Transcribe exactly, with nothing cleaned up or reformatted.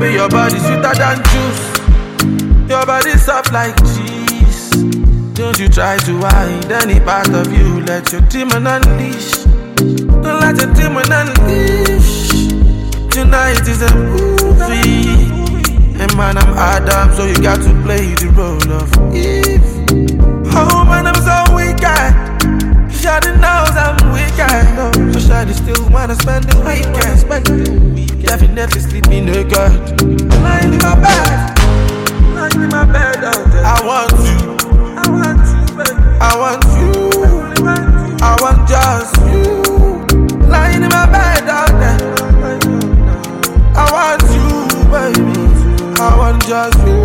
Baby, your body sweeter than juice. Your body soft like cheese. Don't you try to hide any part of you. Let your demon unleash. Don't let your demon unleash. Tonight is a movie. And man, I'm Adam, so you got to play the role of Eve. Oh man, I'm so wicked. Shawty knows I'm wicked. But Shawty still wanna spend the weekend. Definitely sleeping naked. Lying in my bed. Lying in my bed out there. I want you. I want you, baby. I want you. I want just you. Lying in my bed out there. I want you, baby. I want just you.